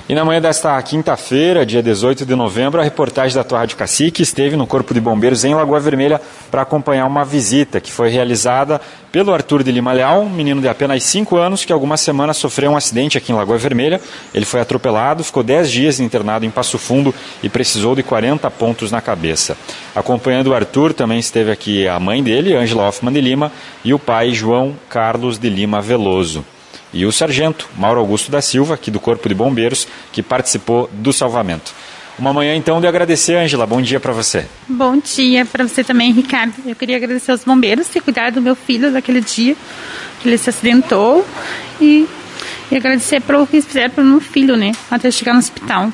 E na manhã desta quinta-feira, dia 18 de novembro, a reportagem da tua Rádio Cacique esteve no Corpo de Bombeiros em Lagoa Vermelha para acompanhar uma visita que foi realizada pelo Arthur de Lima Leal, um menino de apenas 5 anos que algumas semanas sofreu um acidente aqui em Lagoa Vermelha. Ele foi atropelado, ficou 10 dias internado em Passo Fundo e precisou de 40 pontos na cabeça. Acompanhando o Arthur também esteve aqui a mãe dele, Ângela Hoffmann de Lima, e o pai, João Carlos de Lima Veloso. E o sargento Mauro Augusto da Silva, aqui do Corpo de Bombeiros, que participou do salvamento. Uma manhã, então, de agradecer, Ângela. Bom dia para você. Bom dia para você também, Ricardo. Eu queria agradecer aos bombeiros ter cuidado do meu filho daquele dia que ele se acidentou e agradecer pelo que eles fizeram para o meu filho, né, até chegar no hospital.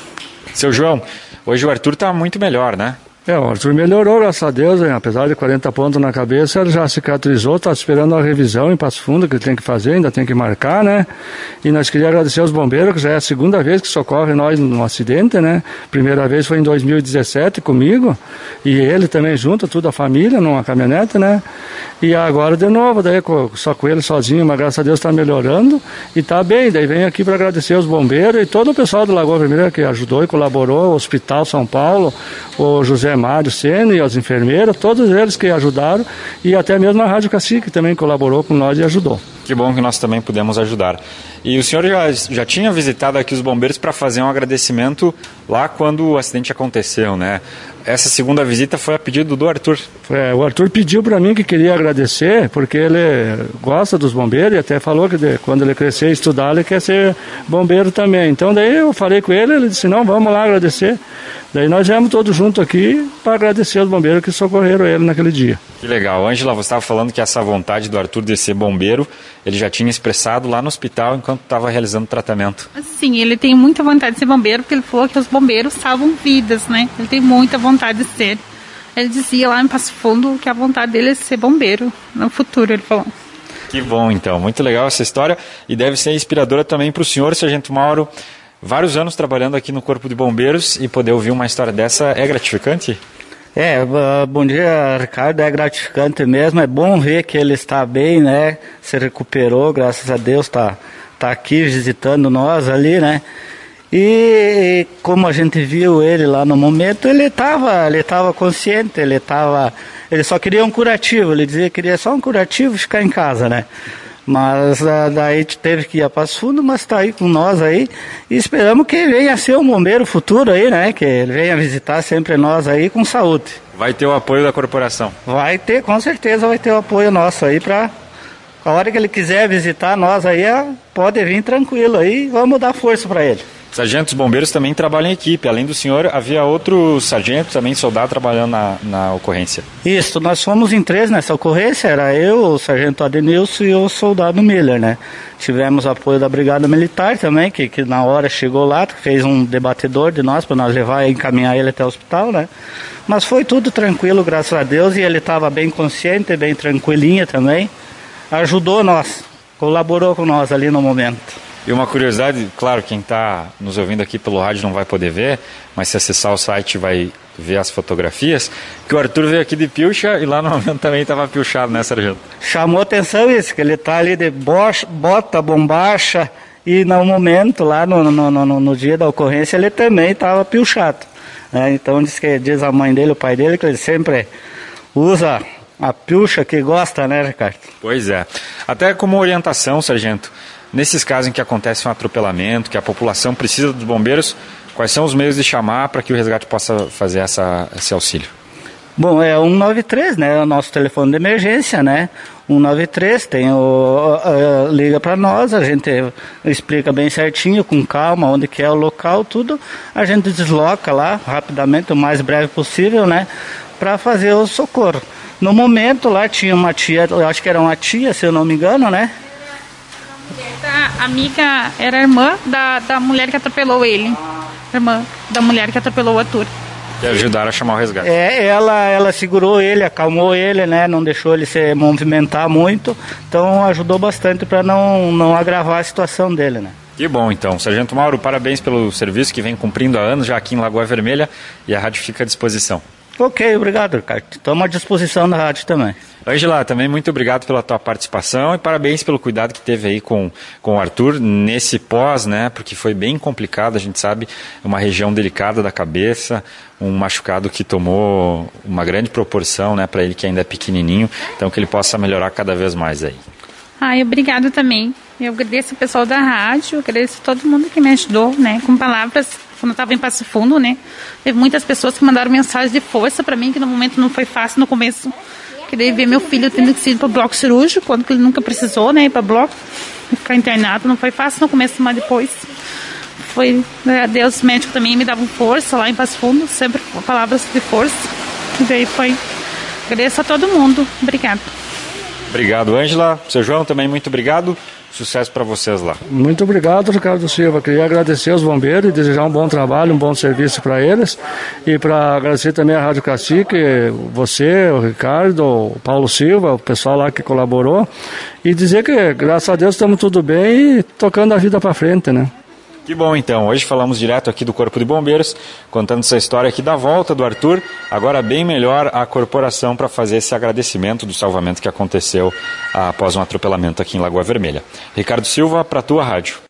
Seu João, hoje o Arthur está muito melhor, né? O Arthur melhorou, graças a Deus, hein? Apesar de 40 pontos na cabeça, ele já cicatrizou, está esperando a revisão em Passo Fundo, que ele tem que fazer, ainda tem que marcar, né? E nós queríamos agradecer aos bombeiros, que já é a segunda vez que socorre nós num acidente, né? Primeira vez foi em 2017 comigo, e ele também junto, toda a família, numa caminhonete, né? E agora de novo, daí só com ele sozinho, mas graças a Deus está melhorando e está bem. Daí vem aqui para agradecer aos bombeiros e todo o pessoal do Lagoa Vermelha que ajudou e colaborou, o Hospital São Paulo, o José Mário Sena e as enfermeiras, todos eles que ajudaram, e até mesmo a Rádio Cacique também colaborou com nós e ajudou. Que bom que nós também pudemos ajudar. E o senhor já tinha visitado aqui os bombeiros para fazer um agradecimento lá quando o acidente aconteceu, né? Essa segunda visita foi a pedido do Arthur. O Arthur pediu para mim que queria agradecer, porque ele gosta dos bombeiros e até falou que quando ele crescer e estudar, ele quer ser bombeiro também. Então daí eu falei com ele disse, não, vamos lá agradecer. Daí nós viemos todos juntos aqui para agradecer aos bombeiros que socorreram ele naquele dia. Que legal. Ângela, você estava falando que essa vontade do Arthur de ser bombeiro, ele já tinha expressado lá no hospital enquanto estava realizando o tratamento. Sim, ele tem muita vontade de ser bombeiro, porque ele falou que os bombeiros salvam vidas, né? Ele tem muita vontade de ser. Ele dizia lá em Passo Fundo que a vontade dele é ser bombeiro no futuro, ele falou. Que bom, então. Muito legal essa história e deve ser inspiradora também para o senhor, Sargento Mauro. Vários anos trabalhando aqui no Corpo de Bombeiros e poder ouvir uma história dessa é gratificante? Bom dia, Ricardo, é gratificante mesmo, é bom ver que ele está bem, né, se recuperou, graças a Deus, tá aqui visitando nós ali, né, e como a gente viu ele lá no momento, ele estava consciente, ele só queria um curativo, ele dizia que queria só um curativo e ficar em casa, né. Mas daí teve que ir a Passo Fundo, mas está aí com nós aí e esperamos que venha a ser um bombeiro futuro aí, né? Que ele venha visitar sempre nós aí com saúde. Vai ter o apoio da corporação? Vai ter, com certeza vai ter o apoio nosso aí para a hora que ele quiser visitar nós aí, pode vir tranquilo aí, vamos dar força para ele. Sargentos bombeiros também trabalham em equipe. Além do senhor, havia outro sargento, também soldado, trabalhando na ocorrência. Isso, nós fomos em 3 nessa ocorrência. Era eu, o sargento Adenilson e o soldado Miller, né? Tivemos apoio da Brigada Militar também, que na hora chegou lá, fez um debatedor de nós, para nós levar e encaminhar ele até o hospital, né? Mas foi tudo tranquilo, graças a Deus, e ele estava bem consciente, bem tranquilinho também. Ajudou nós, colaborou com nós ali no momento. E uma curiosidade, claro, quem está nos ouvindo aqui pelo rádio não vai poder ver, mas se acessar o site vai ver as fotografias, que o Arthur veio aqui de pilcha e lá no momento também estava pilchado, né, sargento? Chamou atenção isso, que ele está ali de bota, bombacha, e no momento, lá no dia da ocorrência, ele também estava pilchado. Né? Então diz a mãe dele, o pai dele, que ele sempre usa a pilcha que gosta, né, Ricardo? Pois é. Até como orientação, sargento, nesses casos em que acontece um atropelamento, que a população precisa dos bombeiros, quais são os meios de chamar para que o resgate possa fazer esse auxílio? Bom, é 193, né? É o nosso telefone de emergência, né? 193, liga para nós, a gente explica bem certinho, com calma, onde que é o local, tudo. A gente desloca lá rapidamente, o mais breve possível, né? Para fazer o socorro. No momento lá tinha uma tia, eu acho que era uma tia, se eu não me engano, né? A amiga era irmã da mulher que atropelou ele. Irmã da mulher que atropelou o Arthur. Que ajudaram a chamar o resgate. Ela segurou ele, acalmou ele, né? Não deixou ele se movimentar muito. Então ajudou bastante para não agravar a situação dele, né? Que bom, então. Sargento Mauro, parabéns pelo serviço que vem cumprindo há anos já aqui em Lagoa Vermelha, e a rádio fica à disposição. Ok, obrigado, Ricardo. Estamos à disposição da rádio também. Ângela, também muito obrigado pela tua participação e parabéns pelo cuidado que teve aí com o Arthur nesse pós, né? Porque foi bem complicado, a gente sabe, uma região delicada da cabeça, um machucado que tomou uma grande proporção, né, para ele que ainda é pequenininho, então que ele possa melhorar cada vez mais aí. Obrigado também. Eu agradeço o pessoal da rádio, agradeço todo mundo que me ajudou, né, com palavras. Quando eu estava em Passo Fundo, né, teve muitas pessoas que mandaram mensagens de força para mim, que no momento não foi fácil no começo. Queria ver meu filho tendo que ir para o bloco cirúrgico, quando ele nunca precisou, né, ir para bloco, ficar internado. Não foi fácil no começo, mas depois foi, Deus, os médicos também me davam força lá em Passo Fundo, sempre palavras de força. E daí foi, agradeço a todo mundo. Obrigado. Obrigado, Ângela. Seu João, também muito obrigado. Sucesso para vocês lá. Muito obrigado, Ricardo Silva. Queria agradecer aos bombeiros e desejar um bom trabalho, um bom serviço para eles. E para agradecer também a Rádio Cacique, você, o Ricardo, o Paulo Silva, o pessoal lá que colaborou. E dizer que, graças a Deus, estamos tudo bem e tocando a vida para frente, né? Que bom, então. Hoje falamos direto aqui do Corpo de Bombeiros, contando essa história aqui da volta do Arthur. Agora bem melhor a corporação para fazer esse agradecimento do salvamento que aconteceu após um atropelamento aqui em Lagoa Vermelha. Ricardo Silva, para a tua rádio.